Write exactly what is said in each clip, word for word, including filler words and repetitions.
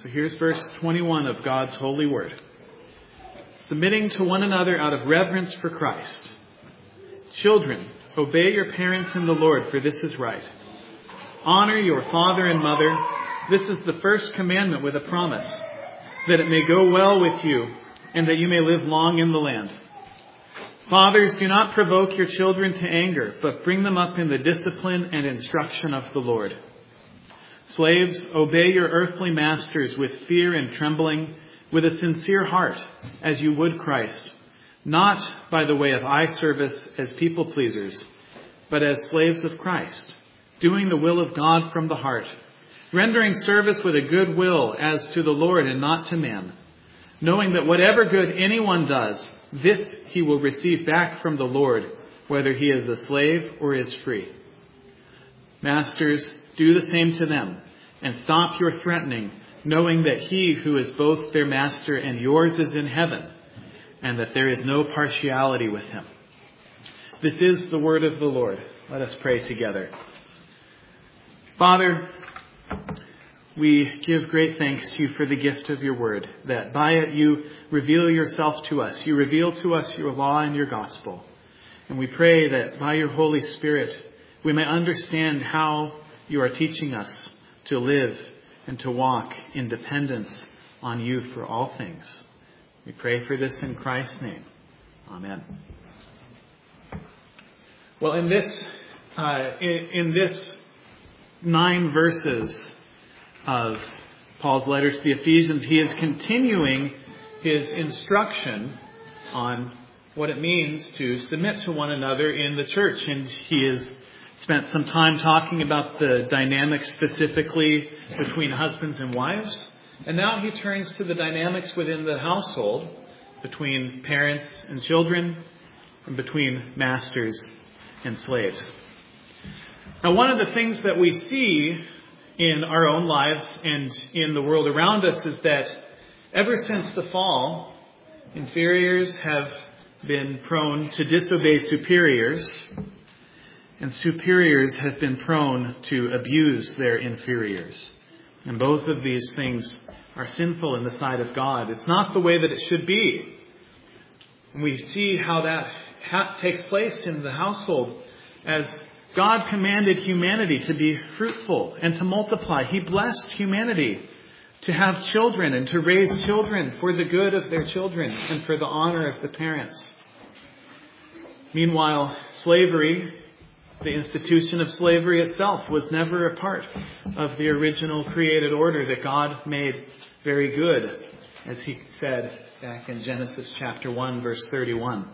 So here's verse twenty-one of God's holy word. Submitting to one another out of reverence for Christ. Children, obey your parents in the Lord, for this is right. Honor your father and mother. This is the first commandment with a promise, that it may go well with you and that you may live long in the land. Fathers, do not provoke your children to anger, but bring them up in the discipline and instruction of the Lord. Slaves, obey your earthly masters with fear and trembling, with a sincere heart, as you would Christ, not by the way of eye service as people pleasers, but as slaves of Christ, doing the will of God from the heart, rendering service with a good will as to the Lord and not to man, knowing that whatever good anyone does, this he will receive back from the Lord, whether he is a slave or is free. Masters, do the same to them, and stop your threatening, knowing that he who is both their master and yours is in heaven, and that there is no partiality with him. This is the word of the Lord. Let us pray together. Father, we give great thanks to you for the gift of your word, that by it you reveal yourself to us. You reveal to us your law and your gospel. And we pray that by your Holy Spirit, we may understand how you are teaching us to live and to walk in dependence on you for all things. We pray for this in Christ's name. Amen. Well, in this, uh, in, in this nine verses of Paul's letter to the Ephesians, he is continuing his instruction on what it means to submit to one another in the church. And he has spent some time talking about the dynamics specifically between husbands and wives. And now he turns to the dynamics within the household between parents and children and between masters and slaves. Now, one of the things that we see in our own lives and in the world around us is that ever since the fall, inferiors have been prone to disobey superiors, and superiors have been prone to abuse their inferiors. And both of these things are sinful in the sight of God. It's not the way that it should be. And we see how that ha- takes place in the household as God commanded humanity to be fruitful and to multiply. He blessed humanity to have children and to raise children for the good of their children and for the honor of the parents. Meanwhile, slavery, the institution of slavery itself, was never a part of the original created order that God made very good, as he said back in Genesis chapter one, verse thirty-one.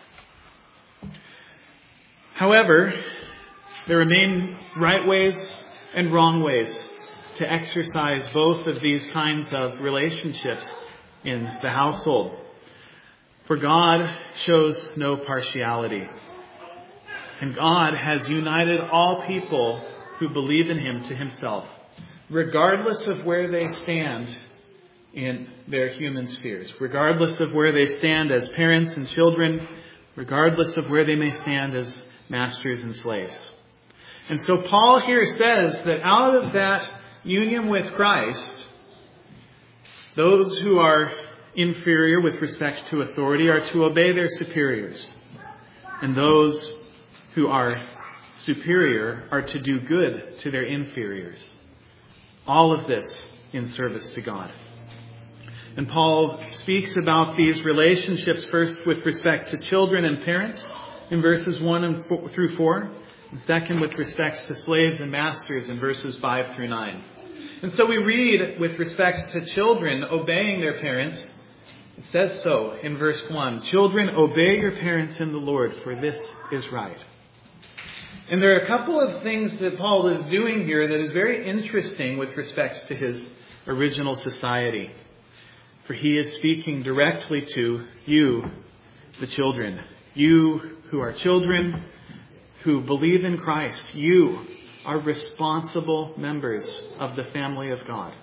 However, there remain right ways and wrong ways to exercise both of these kinds of relationships in the household. For God shows no partiality. And God has united all people who believe in him to himself, regardless of where they stand in their human spheres, regardless of where they stand as parents and children, regardless of where they may stand as masters and slaves. And so Paul here says that out of that union with Christ, those who are inferior with respect to authority are to obey their superiors. And those who are superior are to do good to their inferiors. All of this in service to God. And Paul speaks about these relationships first with respect to children and parents in verses one and four, through four. And second with respect to slaves and masters in verses five through nine. And so we read with respect to children obeying their parents. It says so in verse one. Children, obey your parents in the Lord, for this is right. And there are a couple of things that Paul is doing here that is very interesting with respect to his original society. For he is speaking directly to you, the children. You who are children, who believe in Christ. You are responsible members of the family of God.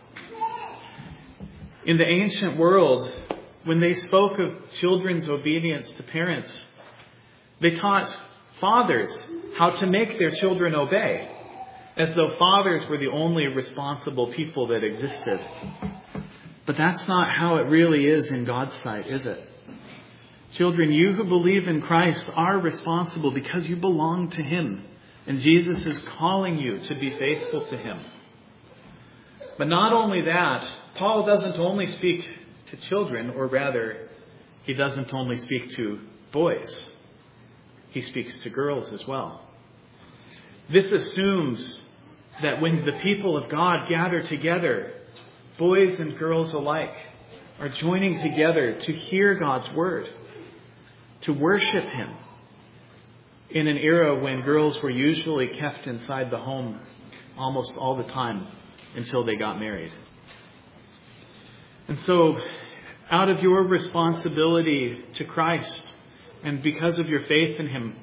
In the ancient world, when they spoke of children's obedience to parents, they taught fathers how to make their children obey, as though fathers were the only responsible people that existed. But that's not how it really is in God's sight, is it? Children, you who believe in Christ are responsible because you belong to Him. And Jesus is calling you to be faithful to Him. But not only that, Paul doesn't only speak to children, or rather, he doesn't only speak to boys. He speaks to girls as well. This assumes that when the people of God gather together, boys and girls alike are joining together to hear God's word, to worship Him, in an era when girls were usually kept inside the home almost all the time until they got married. And so, out of your responsibility to Christ, and because of your faith in Him,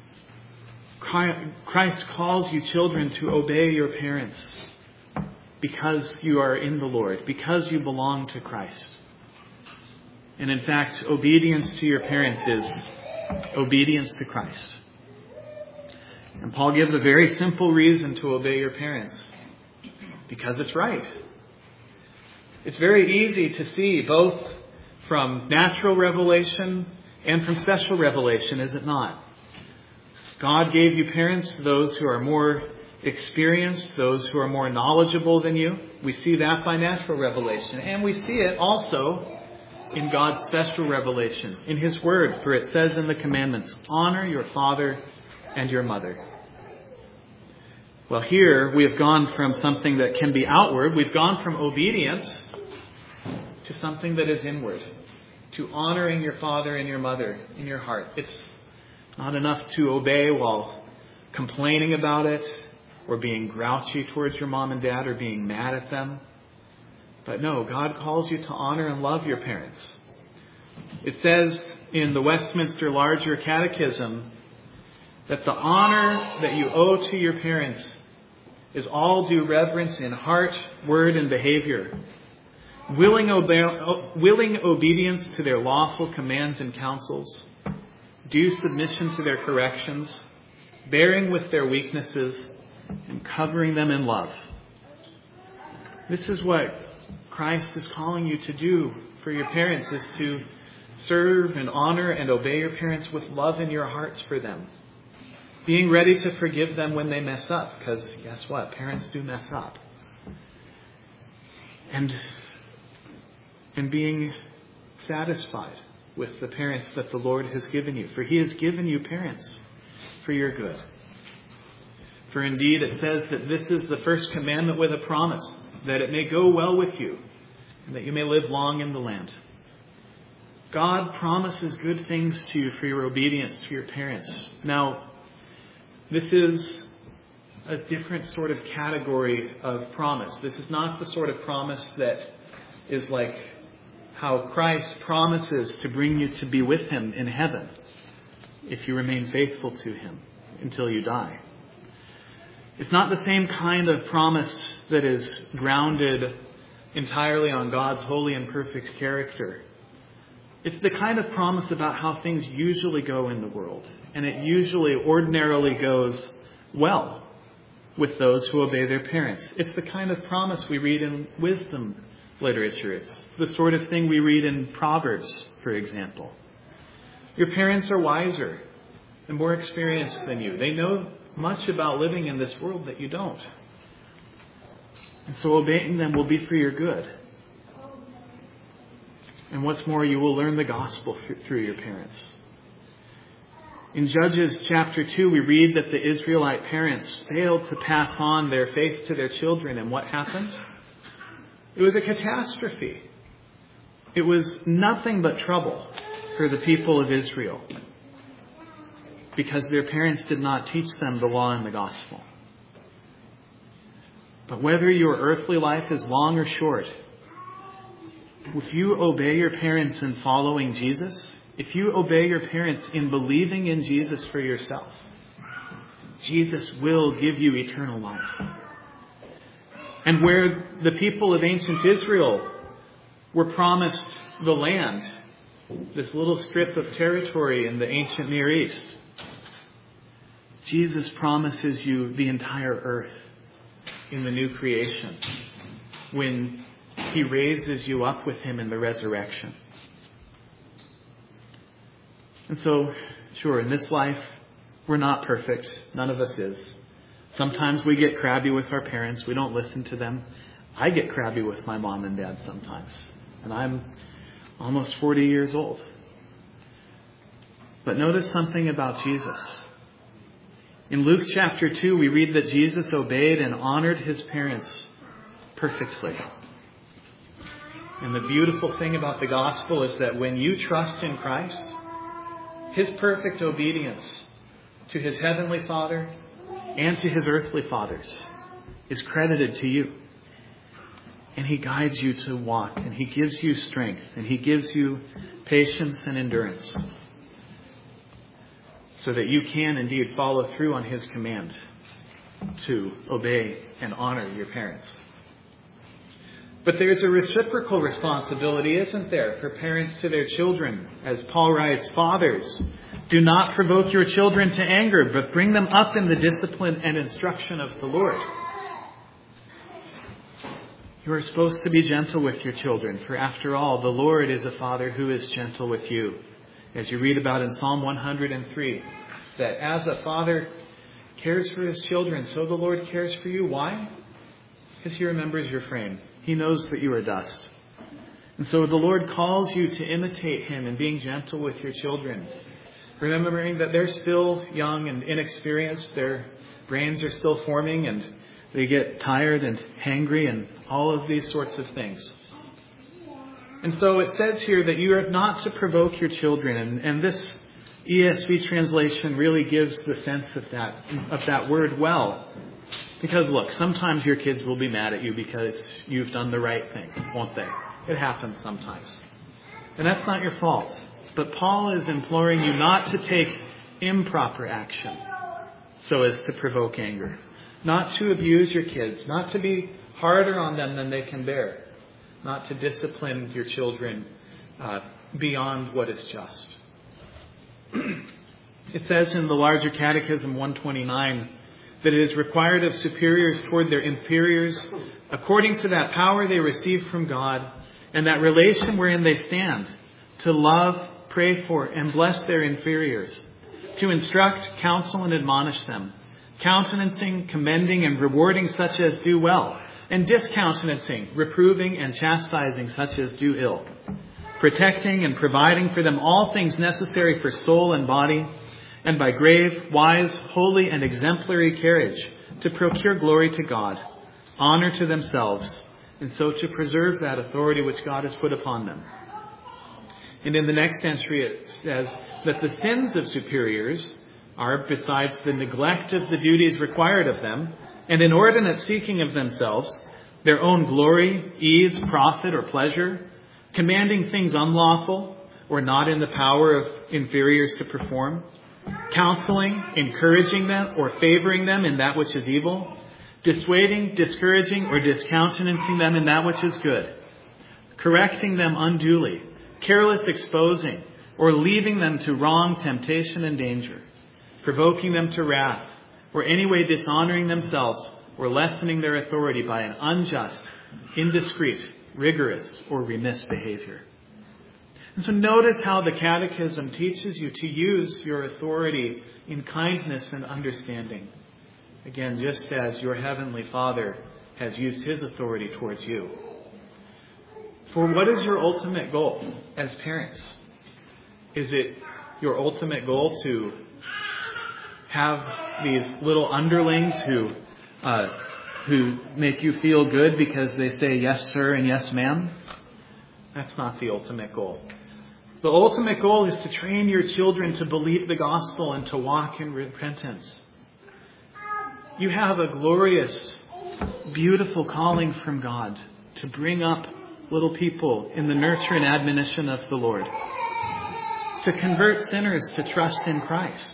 Christ calls you children to obey your parents because you are in the Lord, because you belong to Christ. And in fact, obedience to your parents is obedience to Christ. And Paul gives a very simple reason to obey your parents. Because it's right. It's very easy to see both from natural revelation and from special revelation, is it not? God gave you parents, those who are more experienced, those who are more knowledgeable than you. We see that by natural revelation. And we see it also in God's special revelation, in His Word. For it says in the commandments, honor your father and your mother. Well, here we have gone from something that can be outward. We've gone from obedience to something that is inward. To honoring your father and your mother in your heart. It's not enough to obey while complaining about it, or being grouchy towards your mom and dad, or being mad at them. But no, God calls you to honor and love your parents. It says in the Westminster Larger Catechism that the honor that you owe to your parents is all due reverence in heart, word, and behavior. Willing, obe- willing obedience to their lawful commands and counsels. Due submission to their corrections. Bearing with their weaknesses. And covering them in love. This is what Christ is calling you to do for your parents, is to serve and honor and obey your parents with love in your hearts for them. Being ready to forgive them when they mess up, because guess what? Parents do mess up. And, and being satisfied with the parents that the Lord has given you, for He has given you parents for your good. For indeed it says that this is the first commandment with a promise, that it may go well with you, and that you may live long in the land. God promises good things to you for your obedience to your parents. Now, this is a different sort of category of promise. This is not the sort of promise that is like how Christ promises to bring you to be with Him in heaven if you remain faithful to Him until you die. It's not the same kind of promise that is grounded entirely on God's holy and perfect character. It's the kind of promise about how things usually go in the world. And it usually, ordinarily goes well with those who obey their parents. It's the kind of promise we read in wisdom literature. It's the sort of thing we read in Proverbs, for example. Your parents are wiser and more experienced than you. They know much about living in this world that you don't. And so obeying them will be for your good. And what's more, you will learn the gospel through your parents. In Judges chapter two, we read that the Israelite parents failed to pass on their faith to their children. And what happened? It was a catastrophe. It was nothing but trouble for the people of Israel, because their parents did not teach them the law and the gospel. But whether your earthly life is long or short, if you obey your parents in following Jesus, if you obey your parents in believing in Jesus for yourself, Jesus will give you eternal life. And where the people of ancient Israel were promised the land, this little strip of territory in the ancient Near East, Jesus promises you the entire earth in the new creation, when He raises you up with him in the resurrection. And so, sure, in this life, we're not perfect. None of us is. Sometimes we get crabby with our parents. We don't listen to them. I get crabby with my mom and dad sometimes. And I'm almost forty years old. But notice something about Jesus. In Luke chapter two, we read that Jesus obeyed and honored his parents perfectly. And the beautiful thing about the gospel is that when you trust in Christ, his perfect obedience to his heavenly Father and to his earthly fathers is credited to you. And he guides you to walk, and he gives you strength, and he gives you patience and endurance, so that you can indeed follow through on his command to obey and honor your parents. But there's a reciprocal responsibility, isn't there, for parents to their children? As Paul writes, "Fathers, do not provoke your children to anger, but bring them up in the discipline and instruction of the Lord." You are supposed to be gentle with your children, for after all, the Lord is a Father who is gentle with you. As you read about in Psalm one hundred three, that as a father cares for his children, so the Lord cares for you. Why? Because he remembers your frame. He knows that you are dust. And so the Lord calls you to imitate him in being gentle with your children, remembering that they're still young and inexperienced. Their brains are still forming, and they get tired and hangry and all of these sorts of things. And so it says here that you are not to provoke your children. And, and this E S V translation really gives the sense of that, of that word well. Because look, sometimes your kids will be mad at you because you've done the right thing, won't they? It happens sometimes. And that's not your fault. But Paul is imploring you not to take improper action so as to provoke anger. Not to abuse your kids. Not to be harder on them than they can bear. Not to discipline your children uh, beyond what is just. It says in the larger Catechism one twenty-nine that it is required of superiors toward their inferiors according to that power they receive from God and that relation wherein they stand, to love, pray for, and bless their inferiors, to instruct, counsel, and admonish them, countenancing, commending, and rewarding such as do well, and discountenancing, reproving, and chastising such as do ill, protecting and providing for them all things necessary for soul and body, and by grave, wise, holy, and exemplary carriage to procure glory to God, honor to themselves, and so to preserve that authority which God has put upon them. And in the next entry it says that the sins of superiors are, besides the neglect of the duties required of them, and inordinate seeking of themselves, their own glory, ease, profit, or pleasure, commanding things unlawful or not in the power of inferiors to perform, counseling, encouraging them, or favoring them in that which is evil, dissuading, discouraging, or discountenancing them in that which is good, correcting them unduly, careless exposing, or leaving them to wrong, temptation, and danger, provoking them to wrath, or any way dishonoring themselves, or lessening their authority by an unjust, indiscreet, rigorous, or remiss behavior. And so notice how the Catechism teaches you to use your authority in kindness and understanding. Again, just as your Heavenly Father has used his authority towards you. For what is your ultimate goal as parents? Is it your ultimate goal to have these little underlings who uh, who make you feel good because they say yes, sir, and yes, ma'am? That's not the ultimate goal. The ultimate goal is to train your children to believe the gospel and to walk in repentance. You have a glorious, beautiful calling from God to bring up little people in the nurture and admonition of the Lord, to convert sinners to trust in Christ.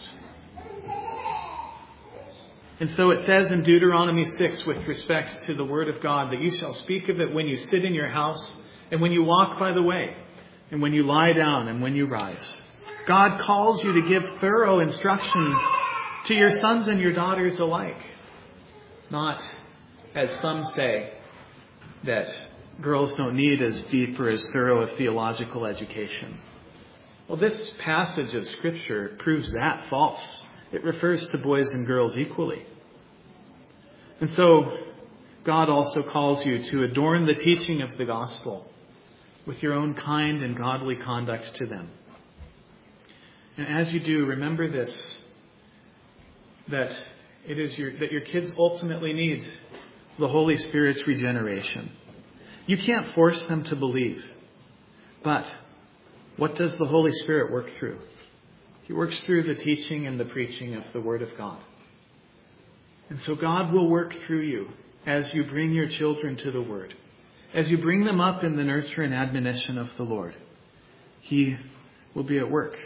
And so it says in Deuteronomy six with respect to the Word of God that you shall speak of it when you sit in your house and when you walk by the way and when you lie down and when you rise. God calls you to give thorough instruction to your sons and your daughters alike. Not, as some say, that girls don't need as deep or as thorough a theological education. Well, this passage of Scripture proves that false. It refers to boys and girls equally. And so, God also calls you to adorn the teaching of the gospel with your own kind and godly conduct to them. And as you do, remember this, that it is your, that your kids ultimately need the Holy Spirit's regeneration. You can't force them to believe. But what does the Holy Spirit work through? He works through the teaching and the preaching of the Word of God. And so God will work through you as you bring your children to the Word, as you bring them up in the nurture and admonition of the Lord. He will be at work.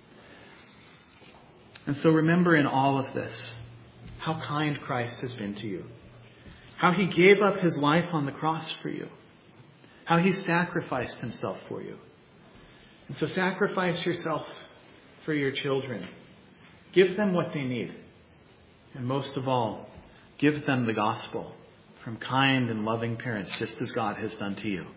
And so remember in all of this how kind Christ has been to you, how He gave up His life on the cross for you, how He sacrificed Himself for you. And so sacrifice yourself for your children. Give them what they need. And most of all, give them the gospel from kind and loving parents, just as God has done to you.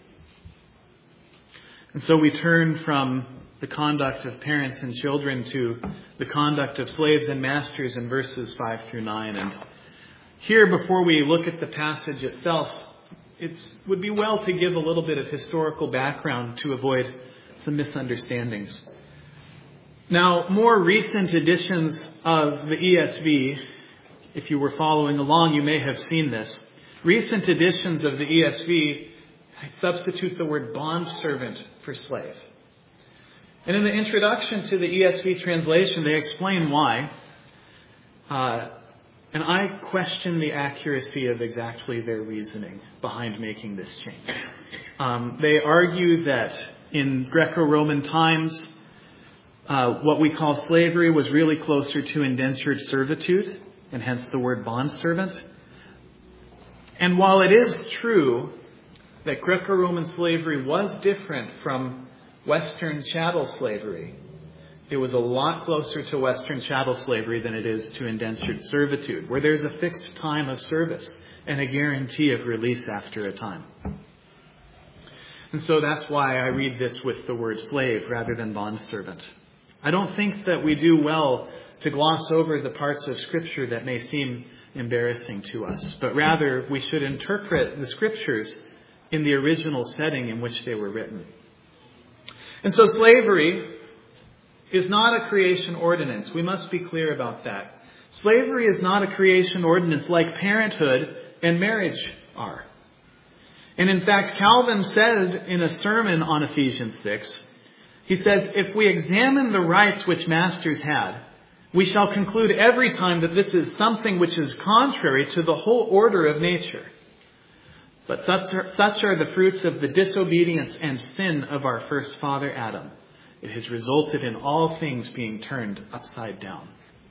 And so we turn from the conduct of parents and children to the conduct of slaves and masters in verses five through nine. And here, before we look at the passage itself, it would be well to give a little bit of historical background to avoid some misunderstandings. Now, more recent editions of the E S V, if you were following along, you may have seen this. Recent editions of the E S V substitute the word bondservant for slave. And in the introduction to the E S V translation, they explain why. Uh, and I question the accuracy of exactly their reasoning behind making this change. Um, they argue that in Greco-Roman times, uh, what we call slavery was really closer to indentured servitude, and hence the word bondservant. And while it is true that Greco-Roman slavery was different from Western chattel slavery, it was a lot closer to Western chattel slavery than it is to indentured servitude, where there's a fixed time of service and a guarantee of release after a time. And so that's why I read this with the word slave rather than bondservant. I don't think that we do well to gloss over the parts of Scripture that may seem embarrassing to us, but rather we should interpret the Scriptures in the original setting in which they were written. And so slavery is not a creation ordinance. We must be clear about that. Slavery is not a creation ordinance like parenthood and marriage are. And in fact, Calvin said in a sermon on Ephesians six, he says, if we examine the rights which masters had, we shall conclude every time that this is something which is contrary to the whole order of nature. But such are, such are the fruits of the disobedience and sin of our first father Adam. It has resulted in all things being turned upside down.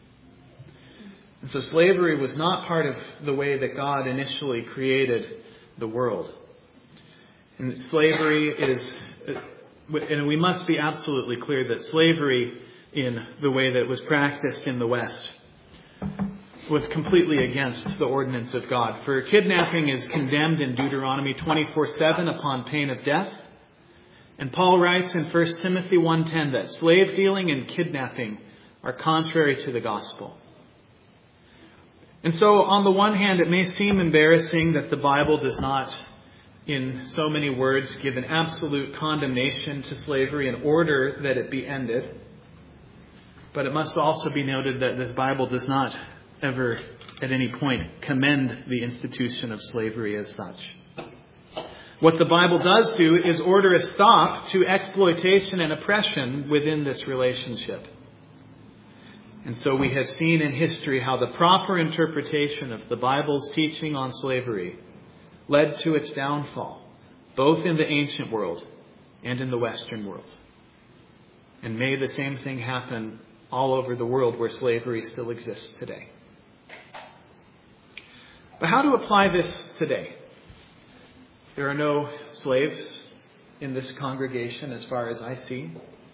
And so slavery was not part of the way that God initially created the world. And slavery is, and we must be absolutely clear that slavery in the way that it was practiced in the West was completely against the ordinance of God. For kidnapping is condemned in Deuteronomy twenty-four seven upon pain of death. And Paul writes in First Timothy one ten that slave dealing and kidnapping are contrary to the gospel. And so on the one hand, it may seem embarrassing that the Bible does not, in so many words, give an absolute condemnation to slavery and order that it be ended. But it must also be noted that this Bible does not ever at any point commend the institution of slavery as such. What the Bible does do is order a stop to exploitation and oppression within this relationship. And so we have seen in history how the proper interpretation of the Bible's teaching on slavery led to its downfall, both in the ancient world and in the Western world. And may the same thing happen all over the world where slavery still exists today. But how to apply this today? There are no slaves in this congregation as far as I see.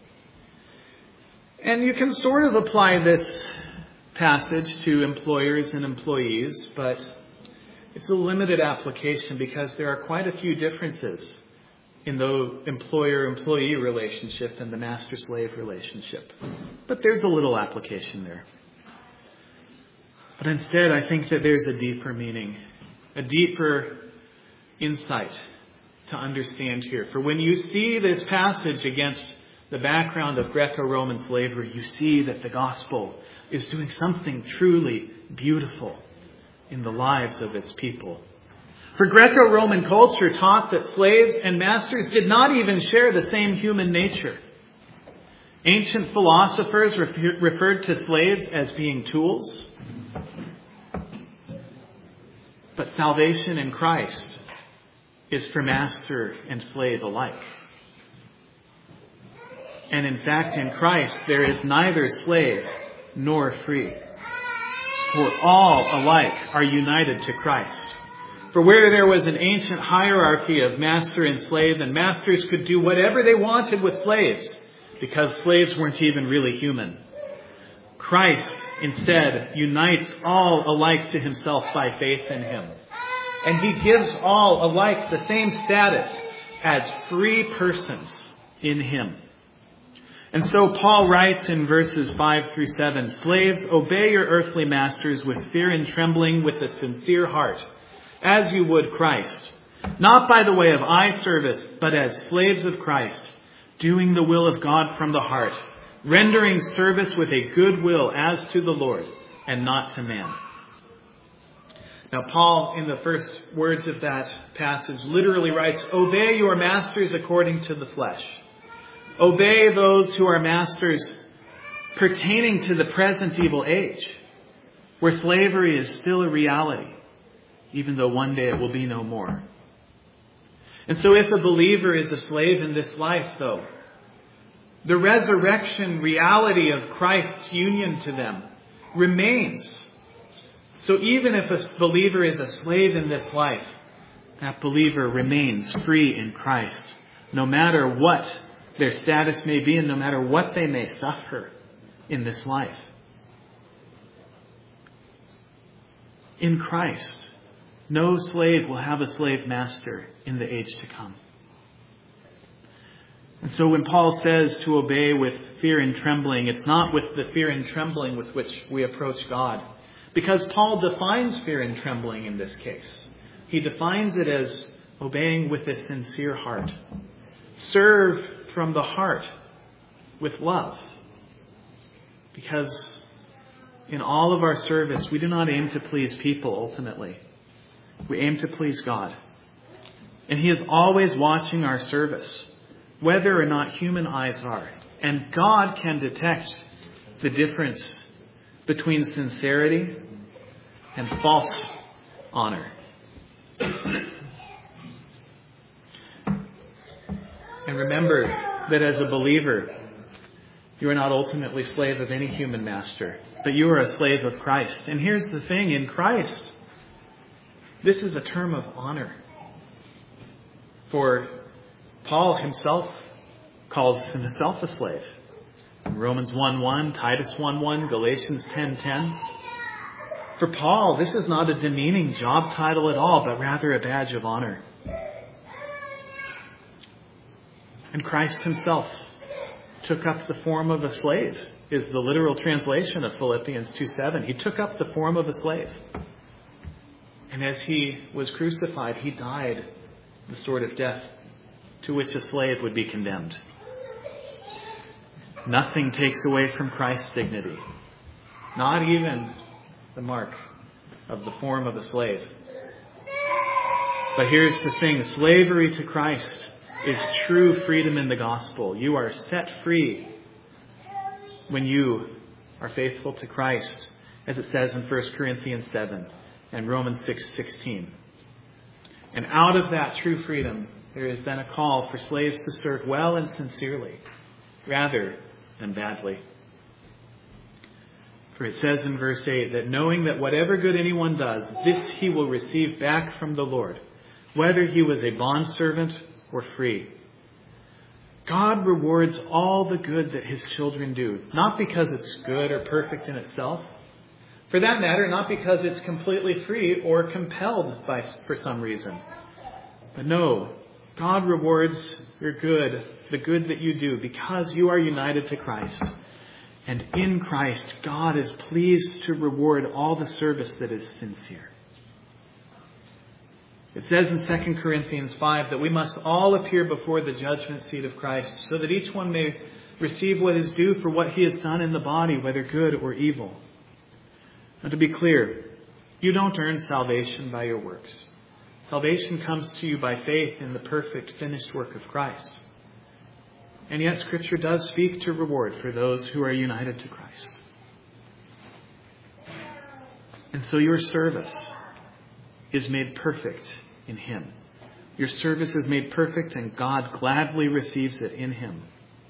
And you can sort of apply this passage to employers and employees, but it's a limited application because there are quite a few differences in the employer-employee relationship and the master-slave relationship. But there's a little application there. But instead, I think that there's a deeper meaning, a deeper insight to understand here. For when you see this passage against the background of Greco-Roman slavery, you see that the gospel is doing something truly beautiful in the lives of its people. For Greco-Roman culture taught that slaves and masters did not even share the same human nature. Ancient philosophers referred to slaves as being tools. But salvation in Christ is for master and slave alike. And in fact, in Christ, there is neither slave nor free. For all alike are united to Christ. For where there was an ancient hierarchy of master and slave, and masters could do whatever they wanted with slaves, because slaves weren't even really human, Christ instead unites all alike to himself by faith in him. And he gives all alike the same status as free persons in him. And so Paul writes in verses five through seven, "Slaves, obey your earthly masters with fear and trembling, with a sincere heart, as you would Christ, not by the way of eye service, but as slaves of Christ, doing the will of God from the heart, rendering service with a good will as to the Lord and not to man." Now, Paul, in the first words of that passage, literally writes, "Obey your masters according to the flesh." Obey those who are masters pertaining to the present evil age, where slavery is still a reality, even though one day it will be no more. And so if a believer is a slave in this life, though, the resurrection reality of Christ's union to them remains. So even if a believer is a slave in this life, that believer remains free in Christ, no matter what their status may be and no matter what they may suffer in this life. In Christ, no slave will have a slave master in the age to come. And so when Paul says to obey with fear and trembling, it's not with the fear and trembling with which we approach God. Because Paul defines fear and trembling in this case. He defines it as obeying with a sincere heart. Serve from the heart with love. Because in all of our service, we do not aim to please people ultimately. We aim to please God. And he is always watching our service, whether or not human eyes are. And God can detect the difference between sincerity and false honor. And remember that as a believer, you are not ultimately slave of any human master, but you are a slave of Christ. And here's the thing, in Christ, this is a term of honor. For Paul himself calls himself a slave. Romans one one, Titus one one, Galatians ten ten. For Paul, this is not a demeaning job title at all, but rather a badge of honor. And Christ himself took up the form of a slave, is the literal translation of Philippians two seven. He took up the form of a slave. And as he was crucified, he died the sort of death to which a slave would be condemned. Nothing takes away from Christ's dignity. Not even the mark of the form of a slave. But here's the thing. Slavery to Christ is true freedom in the gospel. You are set free when you are faithful to Christ, as it says in First Corinthians seven and Romans six sixteen. And out of that true freedom, there is then a call for slaves to serve well and sincerely, rather than badly. For it says in verse eight that knowing that whatever good anyone does, this he will receive back from the Lord, whether he was a bondservant or free. God rewards all the good that his children do, not because it's good or perfect in itself, For that matter, not because it's completely free or compelled by for some reason. But no, God rewards your good, the good that you do, because you are united to Christ. And in Christ, God is pleased to reward all the service that is sincere. It says in Second Corinthians five that we must all appear before the judgment seat of Christ, so that each one may receive what is due for what he has done in the body, whether good or evil. Now, to be clear, you don't earn salvation by your works. Salvation comes to you by faith in the perfect, finished work of Christ. And yet Scripture does speak to reward for those who are united to Christ. And so your service is made perfect in Him. Your service is made perfect, and God gladly receives it in Him.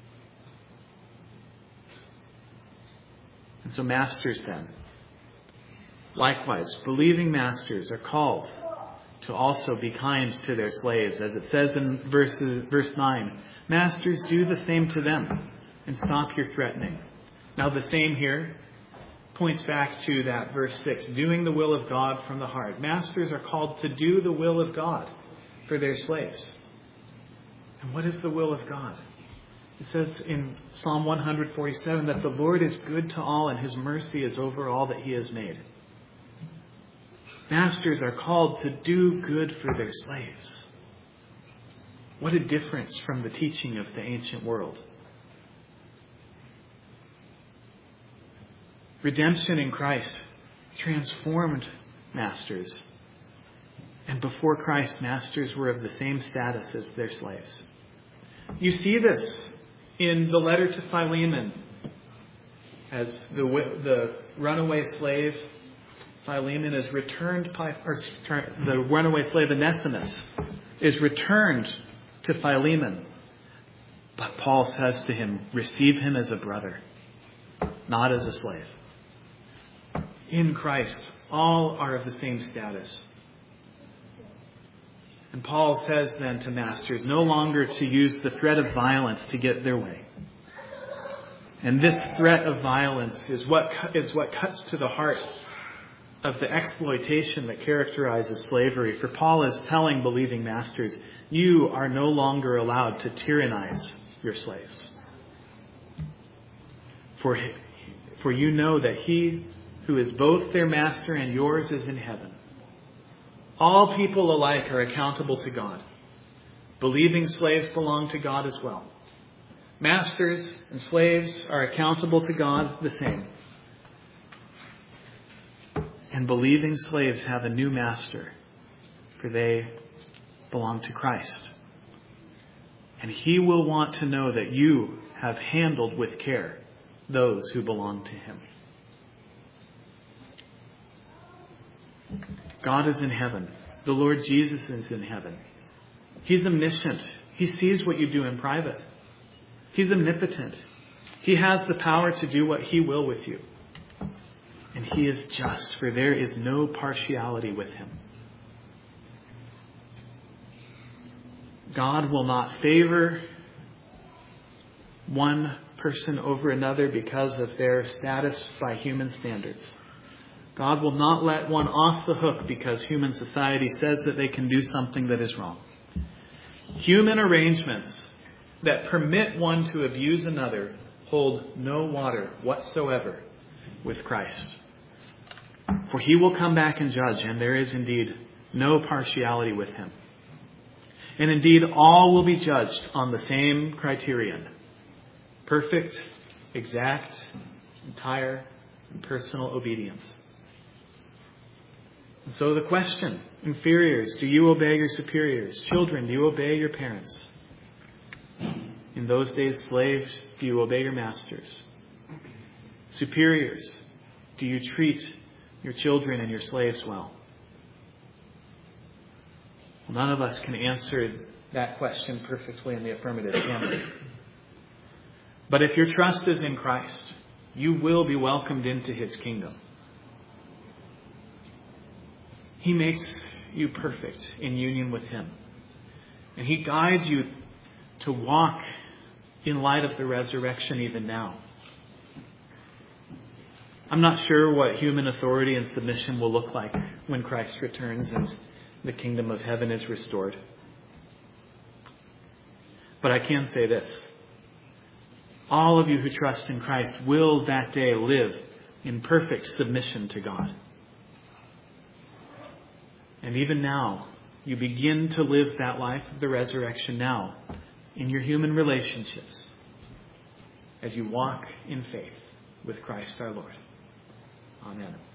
And so masters then, likewise, believing masters are called to also be kind to their slaves. As it says in verse, verse nine, masters, do the same to them and stop your threatening. Now the same here points back to that verse six, doing the will of God from the heart. Masters are called to do the will of God for their slaves. And what is the will of God? It says in Psalm one forty-seven that the Lord is good to all and His mercy is over all that He has made. Masters are called to do good for their slaves. What a difference from the teaching of the ancient world. Redemption in Christ transformed masters. And before Christ, masters were of the same status as their slaves. You see this in the letter to Philemon, as the, the runaway slave Philemon is returned, by, or the runaway slave Onesimus is returned to Philemon. But Paul says to him, receive him as a brother, not as a slave. In Christ, all are of the same status. And Paul says then to masters, no longer to use the threat of violence to get their way. And this threat of violence is what is what cuts to the heart of the exploitation that characterizes slavery. For Paul is telling believing masters, you are no longer allowed to tyrannize your slaves. For, for you know that He who is both their master and yours is in heaven. All people alike are accountable to God. Believing slaves belong to God as well. Masters and slaves are accountable to God the same. And believing slaves have a new master, for they belong to Christ. And He will want to know that you have handled with care those who belong to Him. God is in heaven. The Lord Jesus is in heaven. He's omniscient. He sees what you do in private. He's omnipotent. He has the power to do what He will with you. And He is just, for there is no partiality with Him. God will not favor one person over another because of their status by human standards. God will not let one off the hook because human society says that they can do something that is wrong. Human arrangements that permit one to abuse another hold no water whatsoever with Christ. For He will come back and judge, and there is indeed no partiality with Him. And indeed, all will be judged on the same criterion. Perfect, exact, entire, and personal obedience. And so the question, inferiors, do you obey your superiors? Children, do you obey your parents? In those days, slaves, do you obey your masters? Superiors, do you treat your children and your slaves well? Well, none of us can answer that question perfectly in the affirmative, can we? But if your trust is in Christ, you will be welcomed into His kingdom. He makes you perfect in union with Him. And He guides you to walk in light of the resurrection even now. I'm not sure what human authority and submission will look like when Christ returns and the kingdom of heaven is restored. But I can say this. All of you who trust in Christ will that day live in perfect submission to God. And even now, you begin to live that life of the resurrection now in your human relationships as you walk in faith with Christ our Lord. Amen.